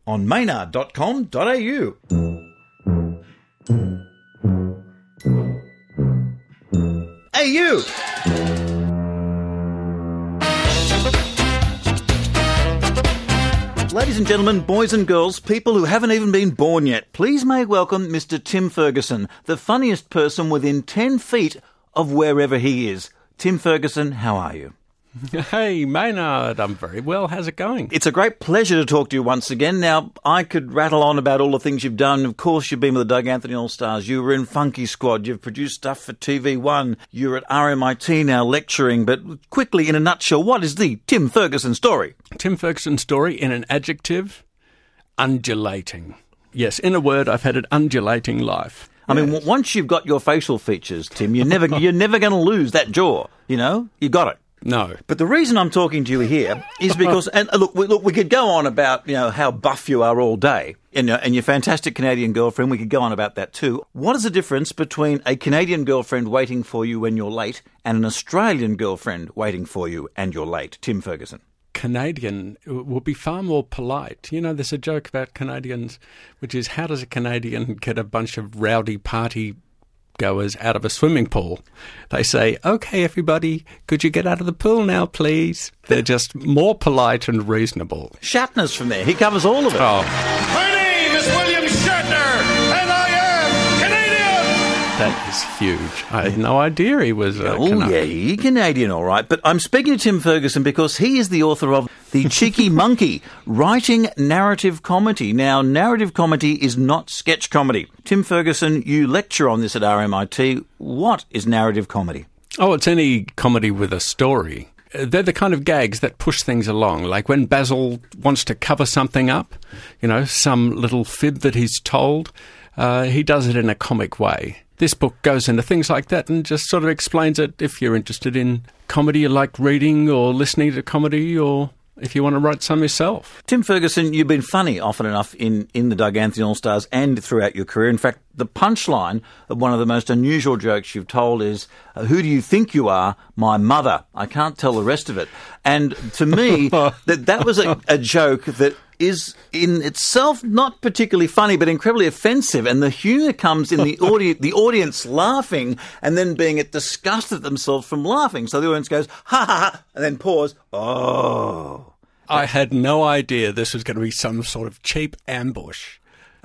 on maynard.com.au. AU! Ladies and gentlemen, boys and girls, people who haven't even been born yet, please may welcome Mr. Tim Ferguson, the funniest person within 10 feet of wherever he is. Tim Ferguson, how are you? Hey, Maynard, I'm very well. How's it going? It's a great pleasure to talk to you once again. Now, I could rattle on about all the things you've done. Of course, you've been with the Doug Anthony All-Stars. You were in Funky Squad. You've produced stuff for TV1. You're at RMIT now lecturing. But quickly, in a nutshell, what is the Tim Ferguson story? Tim Ferguson story in an adjective, undulating. Yes, in a word, I've had an undulating life. I mean, once you've got your facial features, Tim, you're never going to lose that jaw. You know, you got it. No. But the reason I'm talking to you here is because, and look, we could go on about, how buff you are all day and your fantastic Canadian girlfriend. We could go on about that too. What is the difference between a Canadian girlfriend waiting for you when you're late and an Australian girlfriend waiting for you and you're late? Tim Ferguson. Canadian will be far more polite. There's a joke about Canadians, which is how does a Canadian get a bunch of rowdy party goers out of a swimming pool? They say, "Okay, everybody, could you get out of the pool now, please?" They're just more polite and reasonable. Shatner's from there. He covers all of it. Oh. My name is William Shatner, and I am Canadian. That is huge. I had no idea he was he's Canadian, all right. But I'm speaking to Tim Ferguson because he is the author of The Cheeky Monkey, Writing Narrative Comedy. Now, narrative comedy is not sketch comedy. Tim Ferguson, you lecture on this at RMIT. What is narrative comedy? Oh, it's any comedy with a story. They're the kind of gags that push things along. Like when Basil wants to cover something up, some little fib that he's told, he does it in a comic way. This book goes into things like that and just sort of explains it. If you're interested in comedy, you like reading or listening to comedy, or if you want to write some yourself. Tim Ferguson, you've been funny often enough in the Doug Anthony All-Stars and throughout your career. In fact, the punchline of one of the most unusual jokes you've told is, "Who do you think you are? My mother." I can't tell the rest of it. And to me, that was a joke that is in itself not particularly funny, but incredibly offensive. And the humour comes in the audience laughing and then being disgusted at themselves from laughing. So the audience goes, "Ha ha ha," and then pause. Oh. I had no idea this was going to be some sort of cheap ambush.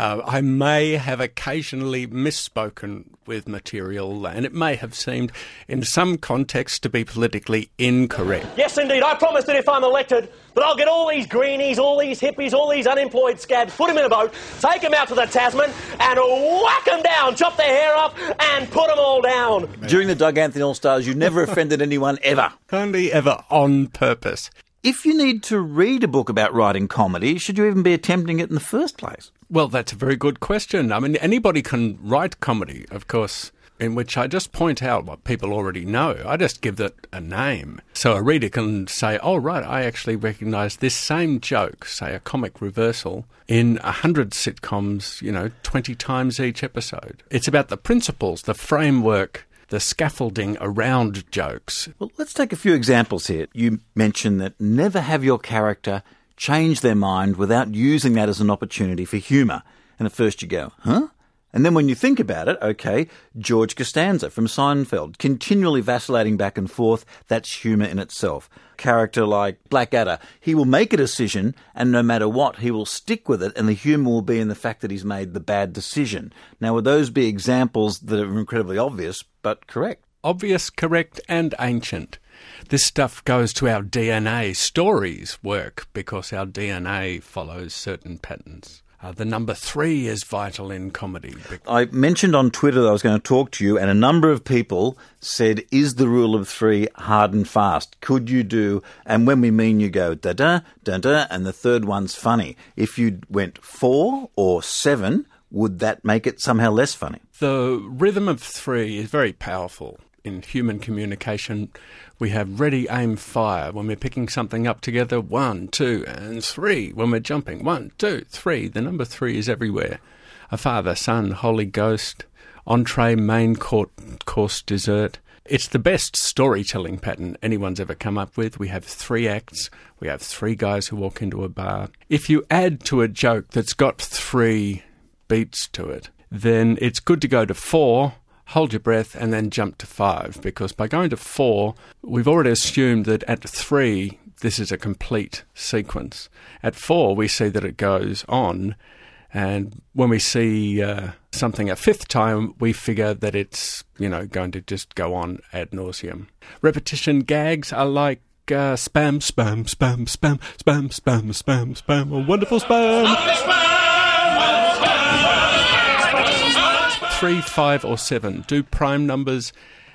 I may have occasionally misspoken with material, and it may have seemed, in some contexts, to be politically incorrect. Yes, indeed. I promise that if I'm elected, that I'll get all these greenies, all these hippies, all these unemployed scabs, put them in a boat, take them out to the Tasman, and whack them down, chop their hair off, and put them all down. During the Doug Anthony All-Stars, you never offended anyone ever. Only ever on purpose. If you need to read a book about writing comedy, should you even be attempting it in the first place? Well, that's a very good question. I mean, anybody can write comedy, of course, in which I just point out what people already know. I just give it a name. So a reader can say, "Oh, right, I actually recognise this same joke," say a comic reversal, in 100 sitcoms, 20 times each episode. It's about the principles, the framework, the scaffolding around jokes. Well, let's take a few examples here. You mentioned that never have your character change their mind without using that as an opportunity for humour. And at first you go, huh? And then when you think about it, okay, George Costanza from Seinfeld, continually vacillating back and forth, that's humour in itself. Character like Blackadder, he will make a decision, and no matter what, he will stick with it, and the humour will be in the fact that he's made the bad decision. Now, would those be examples that are incredibly obvious, but correct? Obvious, correct, and ancient. This stuff goes to our DNA. Stories work because our DNA follows certain patterns. The number 3 is vital in comedy. I mentioned on Twitter that I was going to talk to you, and a number of people said, is the rule of 3 hard and fast? Could you do, and when we mean you go da-da, da-da, and the third one's funny. If you went 4 or 7, would that make it somehow less funny? The rhythm of 3 is very powerful. In human communication, we have ready, aim, fire. When we're picking something up together, 1, 2, and 3. When we're jumping, 1, 2, 3. The number 3 is everywhere. A Father, Son, Holy Ghost, entree, main course, dessert. It's the best storytelling pattern anyone's ever come up with. We have 3 acts. We have 3 guys who walk into a bar. If you add to a joke that's got 3 beats to it, then it's good to go to 4, hold your breath, and then jump to 5. Because by going to 4, we've already assumed that at 3, this is a complete sequence. At 4, we see that it goes on. And when we see something a 5th time, we figure that it's, going to just go on ad nauseum. Repetition gags are like spam, spam, spam, spam, spam, spam, spam, spam, a wonderful spam. 3, 5, or 7. Do prime numbers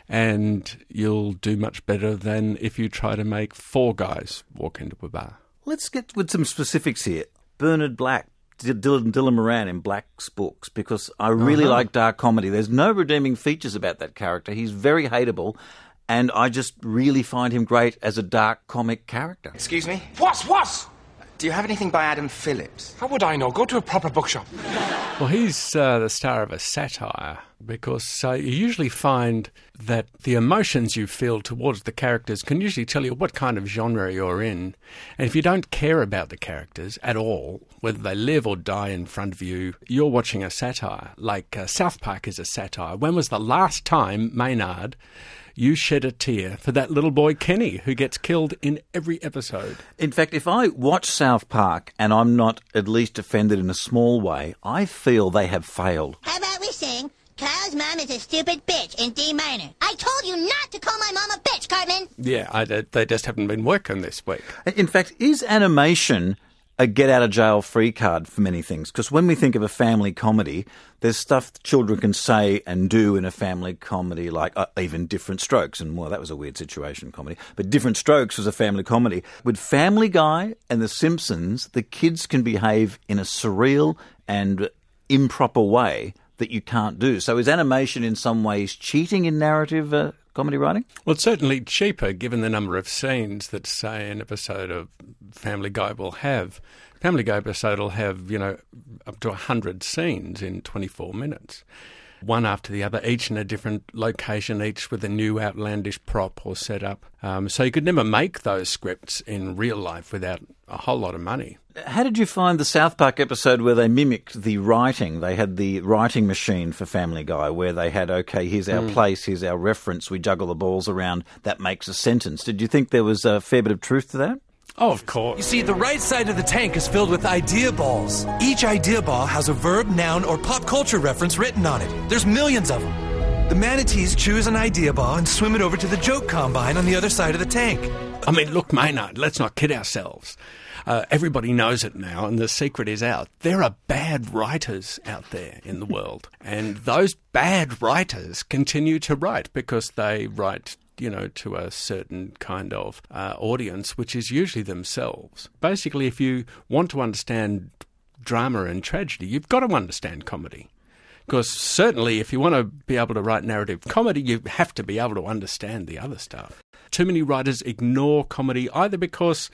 and you'll do much better than if you try to make 4 guys walk into a bar. Let's get with some specifics here. Bernard Black, Dylan Moran in Black's books, because I really like dark comedy. There's no redeeming features about that character. He's very hateable, and I just really find him great as a dark comic character. Excuse me? What? Do you have anything by Adam Phillips? How would I know? Go to a proper bookshop. Well, he's the star of a satire, because you usually find that the emotions you feel towards the characters can usually tell you what kind of genre you're in. And if you don't care about the characters at all, whether they live or die in front of you, you're watching a satire. Like South Park is a satire. When was the last time, Maynard, you shed a tear for that little boy Kenny who gets killed in every episode? In fact, if I watch South Park and I'm not at least offended in a small way, I feel they have failed. How about we sing Kyle's mom is a stupid bitch in D minor? I told you not to call my mom a bitch, Cartman. Yeah, they just haven't been working this week. In fact, is animation a get-out-of-jail-free card for many things? Because when we think of a family comedy, there's stuff children can say and do in a family comedy, like even Different Strokes. And, well, that was a weird situation comedy. But Different Strokes was a family comedy. With Family Guy and The Simpsons, the kids can behave in a surreal and improper way that you can't do. So is animation in some ways cheating in narrative comedy writing? Well, it's certainly cheaper given the number of scenes that, say, an episode of Family Guy will have. Family Guy episode will have, up to 100 scenes in 24 minutes. One after the other, each in a different location, each with a new outlandish prop or setup. So you could never make those scripts in real life without a whole lot of money. How did you find the South Park episode where they mimicked the writing? They had the writing machine for Family Guy where they had, okay, here's our place, here's our reference, we juggle the balls around, that makes a sentence. Did you think there was a fair bit of truth to that? Oh, of course. You see, the right side of the tank is filled with idea balls. Each idea ball has a verb, noun, or pop culture reference written on it. There's millions of them. The manatees choose an idea ball and swim it over to the joke combine on the other side of the tank. I mean, look, Maynard, let's not kid ourselves. Everybody knows it now, and the secret is out. There are bad writers out there in the world, and those bad writers continue to write because they write to a certain kind of audience, which is usually themselves. Basically, if you want to understand drama and tragedy, you've got to understand comedy. Because certainly if you want to be able to write narrative comedy, you have to be able to understand the other stuff. Too many writers ignore comedy either because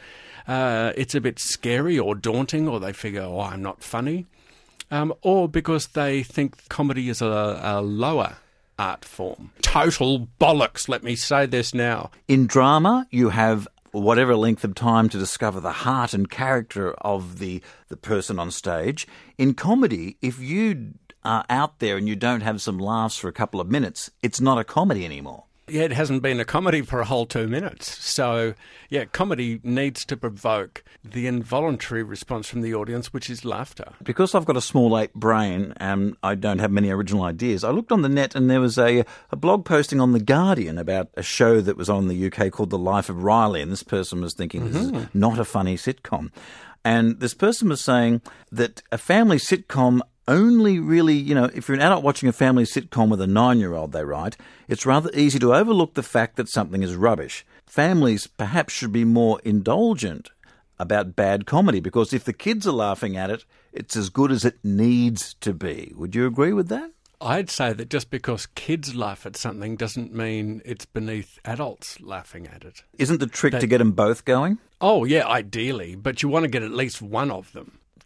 it's a bit scary or daunting, or they figure, I'm not funny, or because they think comedy is a lower art form. Total bollocks, let me say this now. In drama, you have whatever length of time to discover the heart and character of the person on stage. In comedy, if you are out there and you don't have some laughs for a couple of minutes, it's not a comedy anymore. Yeah, it hasn't been a comedy for a whole 2 minutes. So, yeah, comedy needs to provoke the involuntary response from the audience, which is laughter. Because I've got a small ape brain and I don't have many original ideas, I looked on the net and there was a blog posting on The Guardian about a show that was on in the UK called The Life of Riley, and this person was thinking this is not a funny sitcom. And this person was saying that a family sitcom only really, if you're an adult watching a family sitcom with a 9-year-old, they write, it's rather easy to overlook the fact that something is rubbish. Families perhaps should be more indulgent about bad comedy, because if the kids are laughing at it, it's as good as it needs to be. Would you agree with that? I'd say that just because kids laugh at something doesn't mean it's beneath adults laughing at it. Isn't the trick to get them both going? Oh, yeah, ideally, but you want to get at least one of them.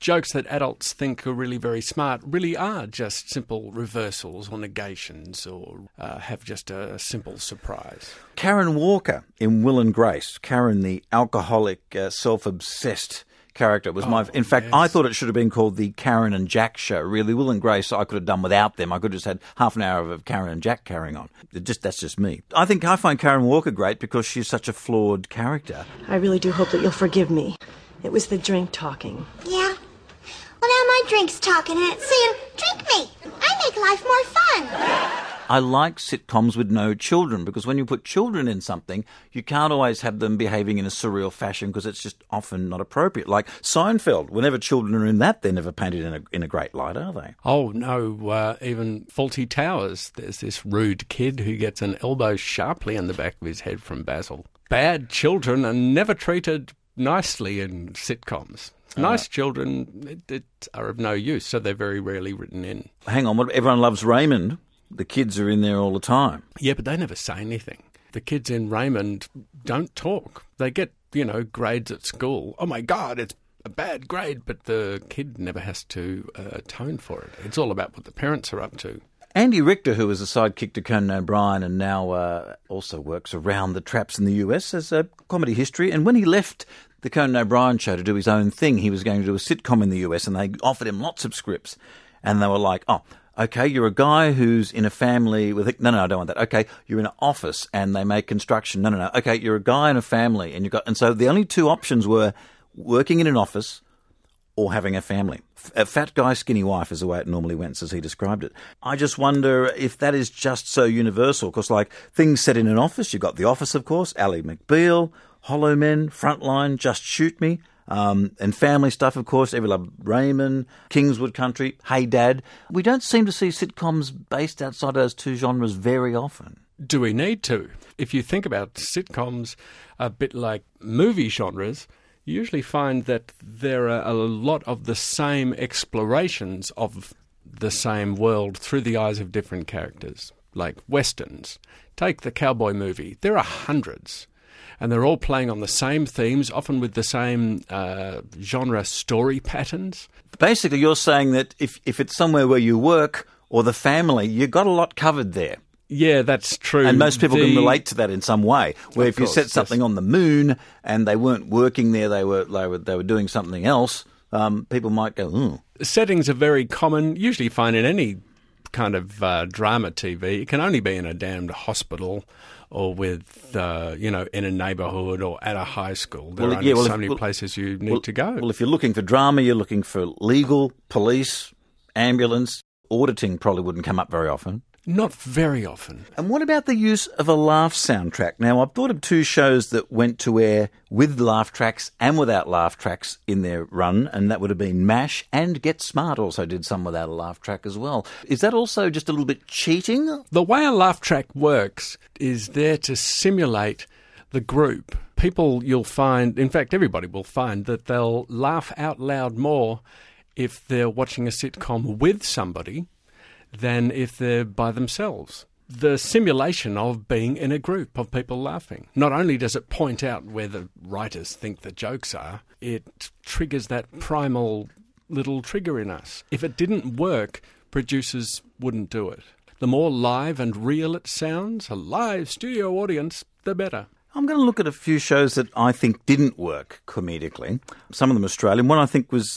jokes that adults think are really very smart really are just simple reversals or negations or have just a simple surprise. Karen Walker in Will and Grace. Karen, the alcoholic, self-obsessed character, was in fact, yes. I thought it should have been called the Karen and Jack show. Really, Will and Grace, I could have done without them. I could have just had half an hour of Karen and Jack carrying on. That's just me. I find Karen Walker great because she's such a flawed character. I really do hope that you'll forgive me. It was the drink talking. Yeah? Well, now my drink's talking and it's saying, drink me. I make life more fun. I like sitcoms with no children because when you put children in something, you can't always have them behaving in a surreal fashion because it's just often not appropriate. Like Seinfeld, whenever children are in that, they're never painted in a great light, are they? Oh, no. Even Fawlty Towers, there's this rude kid who gets an elbow sharply in the back of his head from Basil. Bad children are never treated nicely in sitcoms. Nice children are of no use, so they're very rarely written in. Hang on, Everyone Loves Raymond. The kids are in there all the time. Yeah, but they never say anything. The kids in Raymond don't talk. They get, grades at school. Oh, my God, it's a bad grade, but the kid never has to atone for it. It's all about what the parents are up to. Andy Richter, who was a sidekick to Conan O'Brien and now also works around the traps in the US, has a comedy history. And when he left the Conan O'Brien show to do his own thing, he was going to do a sitcom in the US, and they offered him lots of scripts. And they were like, okay, you're a guy who's in a family with... No, I don't want that. Okay, you're in an office and they make construction. No. Okay, you're a guy in a family and so the only two options were working in an office or having a family. A fat guy, skinny wife is the way it normally went, as he described it. I just wonder if that is just so universal, because things set in an office, you've got The Office, of course, Ally McBeal, Hollow Men, Frontline, Just Shoot Me, and family stuff, of course, Every Love Raymond, Kingswood Country, Hey Dad. We don't seem to see sitcoms based outside those two genres very often. Do we need to? If you think about sitcoms a bit like movie genres, you usually find that there are a lot of the same explorations of the same world through the eyes of different characters, like westerns. Take the cowboy movie. There are hundreds. And they're all playing on the same themes, often with the same genre story patterns. Basically, you're saying that if it's somewhere where you work or the family, you've got a lot covered there. Yeah, that's true. And most people can relate to that in some way. Where if you set something on the moon and they weren't working there, they were doing something else, people might go, ooh. Settings are very common. Usually find in any kind of drama TV. It can only be in a damned hospital or with, in a neighbourhood or at a high school. There are only so many places you need to go. Well, if you're looking for drama, you're looking for legal, police, ambulance. Auditing probably wouldn't come up very often. Not very often. And what about the use of a laugh soundtrack? Now, I've thought of two shows that went to air with laugh tracks and without laugh tracks in their run, and that would have been MASH, and Get Smart also did some without a laugh track as well. Is that also just a little bit cheating? The way a laugh track works is there to simulate the group. People you'll find, in fact, everybody will find that they'll laugh out loud more if they're watching a sitcom with somebody than if they're by themselves. The simulation of being in a group of people laughing. Not only does it point out where the writers think the jokes are, it triggers that primal little trigger in us. If it didn't work, producers wouldn't do it. The more live and real it sounds, a live studio audience, the better. I'm going to look at a few shows that I think didn't work comedically. Some of them Australian. One I think was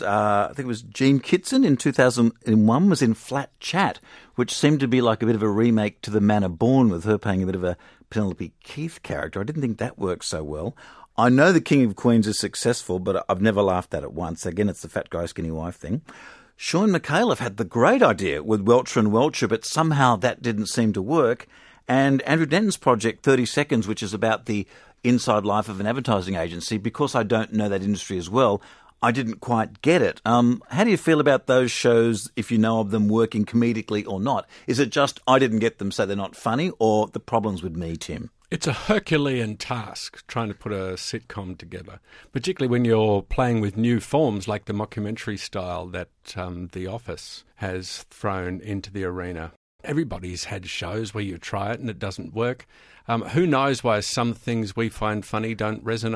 Jean Kitson in 2001 was in Flat Chat, which seemed to be like a bit of a remake to The Manor Born, with her playing a bit of a Penelope Keith character. I didn't think that worked so well. I know The King of Queens is successful, but I've never laughed at it once. Again, it's the fat guy, skinny wife thing. Sean McAuliffe had the great idea with Welcher and Welcher, but somehow that didn't seem to work. And Andrew Denton's project, 30 Seconds, which is about the inside life of an advertising agency, because I don't know that industry as well, I didn't quite get it. How do you feel about those shows, if you know of them working comedically or not? Is it just I didn't get them so they're not funny, or the problem's with me, Tim? It's a Herculean task trying to put a sitcom together, particularly when you're playing with new forms like the mockumentary style that The Office has thrown into the arena. Everybody's had shows where you try it and it doesn't work. Who knows why some things we find funny don't resonate?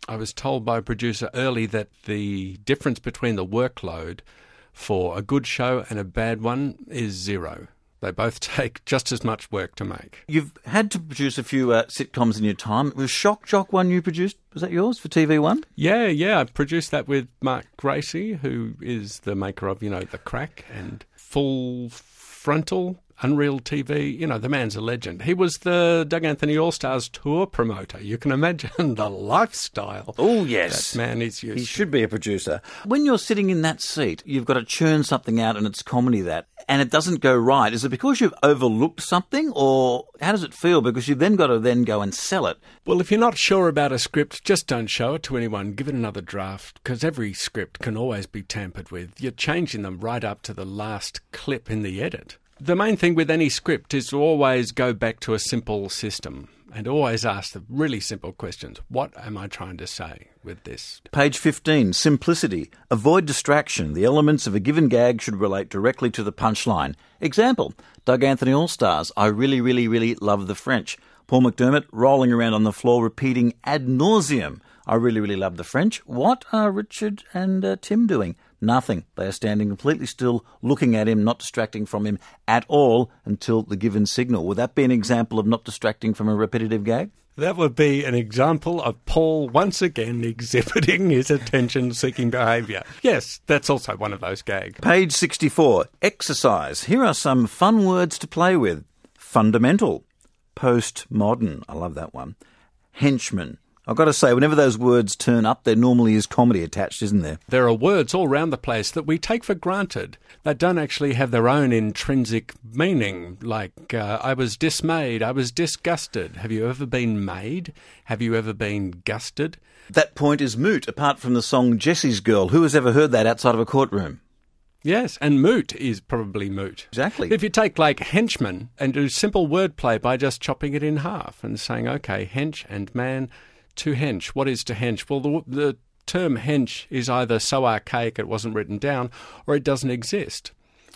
I was told by a producer early that the difference between the workload for a good show and a bad one is 0. They both take just as much work to make. You've had to produce a few sitcoms in your time. Was Shock Jock one you produced? Was that yours for TV1? Yeah. I produced that with Mark Gracie, who is the maker of, The Crack and Full Frontal, Unreal TV. The man's a legend. He was the Doug Anthony All-Stars tour promoter. You can imagine the lifestyle. Oh, yes. That man is used He should be a producer. When you're sitting in that seat, you've got to churn something out and it's comedy and it doesn't go right. Is it because you've overlooked something, or how does it feel? Because you've then got to go and sell it. Well, if you're not sure about a script, just don't show it to anyone. Give it another draft, because every script can always be tampered with. You're changing them right up to the last clip in the edit. The main thing with any script is to always go back to a simple system and always ask the really simple questions. What am I trying to say with this? Page 15, simplicity. Avoid distraction. The elements of a given gag should relate directly to the punchline. Example, Doug Anthony All-Stars. I really, really, really love the French. Paul McDermott rolling around on the floor repeating ad nauseum. I really, really love the French. What are Richard and Tim doing? Nothing. They are standing completely still, looking at him, not distracting from him at all until the given signal. Would that be an example of not distracting from a repetitive gag? That would be an example of Paul once again exhibiting his attention-seeking behaviour. Yes, that's also one of those gags. Page 64, exercise. Here are some fun words to play with. Fundamental. Postmodern. I love that one. Henchman. I've got to say, whenever those words turn up, there normally is comedy attached, isn't there? There are words all around the place that we take for granted that don't actually have their own intrinsic meaning, like I was dismayed, I was disgusted. Have you ever been made? Have you ever been gusted? That point is moot, apart from the song Jessie's Girl. Who has ever heard that outside of a courtroom? Yes, and moot is probably moot. Exactly. If you take, like, henchman and do simple wordplay by just chopping it in half and saying, OK, hench and man... To hench. What is to hench? Well, the term hench is either so archaic it wasn't written down or it doesn't exist.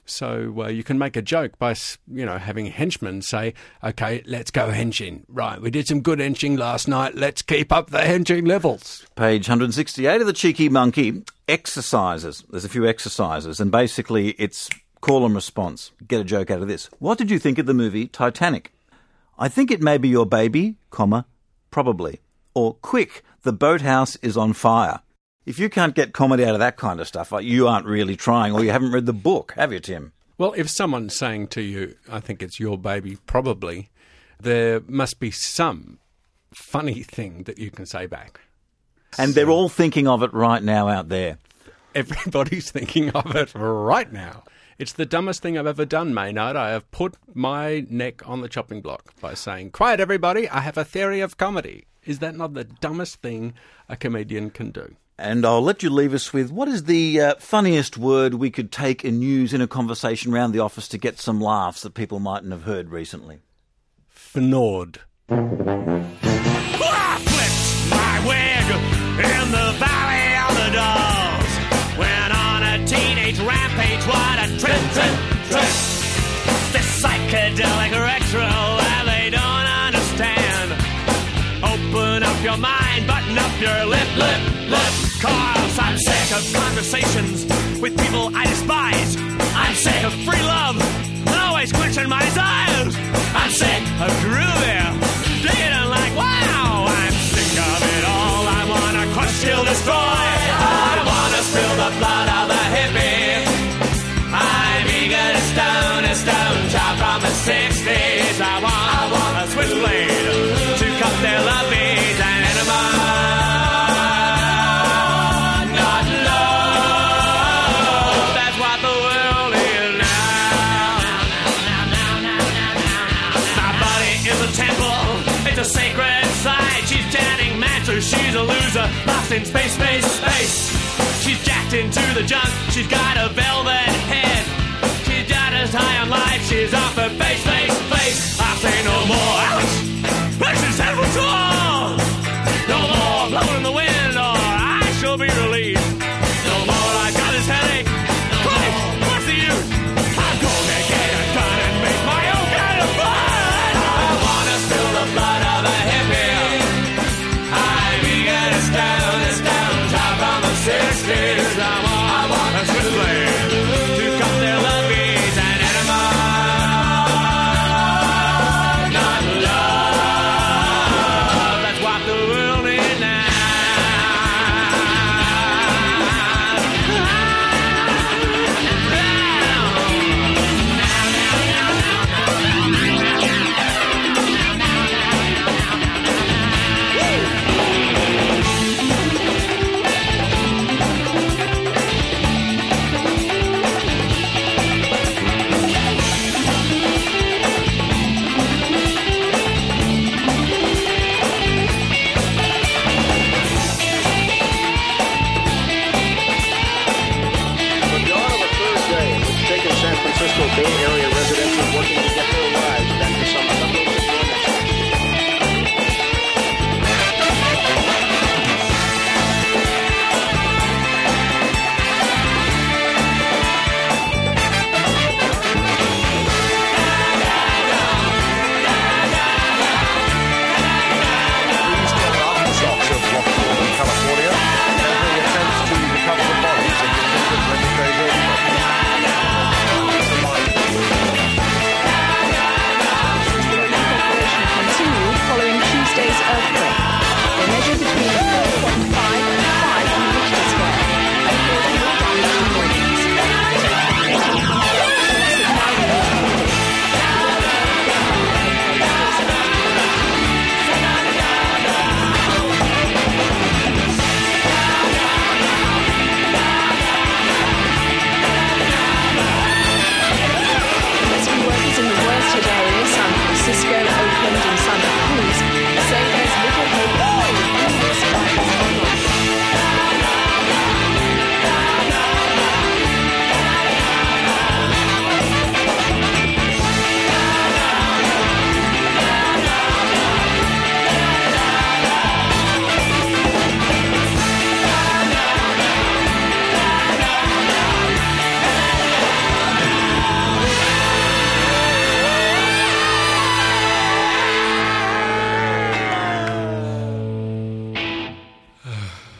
So you can make a joke by, having henchmen say, OK, let's go henching. Right, we did some good henching last night. Let's keep up the henching levels. Page 168 of The Cheeky Monkey. Exercises. There's a few exercises, and basically it's call and response. Get a joke out of this. What did you think of the movie Titanic? I think it may be your baby, probably. Or, quick, the boathouse is on fire. If you can't get comedy out of that kind of stuff, you aren't really trying, or you haven't read the book, have you, Tim? Well, if someone's saying to you, I think it's your baby, probably, there must be some funny thing that you can say back. And they're all thinking of it right now out there. Everybody's thinking of it right now. It's the dumbest thing I've ever done, Maynard. I have put my neck on the chopping block by saying, quiet everybody, I have a theory of comedy. Is that not the dumbest thing a comedian can do? And I'll let you leave us with, what is the funniest word we could take and use in a conversation around the office to get some laughs that people mightn't have heard recently? Fnord. I flipped my wig in the Valley of the Dolls. Went on a teenage rampage, what a trip. This psychedelic retro that they don't understand. Open up your mind, button up your lip. Cause I'm sick of conversations with people I despise. I'm sick of free love and always quenching my desires. I'm sick of groovy, digging and like, wow. I'm sick of it all. I wanna crush, kill, destroy. I wanna spill the blood of a hippie. I'm eager to stone a stone child from the 60s. I want a switchblade to cut their loveys and enema. Not love. That's what the world is now. My body is a temple. It's a sacred site. She's chanting mantras. She's a loser, lost in space. She's jacked into the junk. She's got a velvet head. She's just as high on life. She's off her face. I say no more. Ouch! This is head for tall. No more blowing in the wind, or I shall be released. No more. I got this headache. Christ, what's the use? I'm gonna get a gun and make my own kind of fun. I wanna spill the blood of a hippie. I'm eager to stand.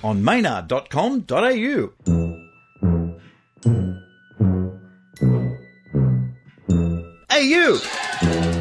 on maynard.com.au. Hey, you!